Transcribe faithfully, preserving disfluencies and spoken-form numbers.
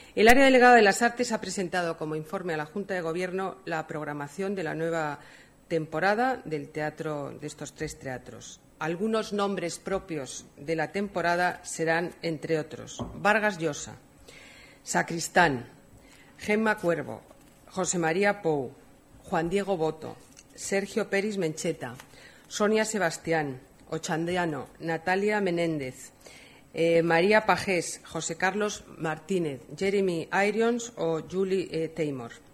El área delegada de las Artes ha presentado como informe a la Junta de Gobierno la programación de la nueva temporada del teatro, de estos tres teatros. Algunos nombres propios de la temporada serán, entre otros, Vargas Llosa, Sacristán, Gemma Cuervo, José María Pou, Juan Diego Boto, Sergio Peris Mencheta, Sonia Sebastián, Ochandiano, Natalia Menéndez, eh, María Pajés, José Carlos Martínez, Jeremy Irons o Julie eh, Taymor.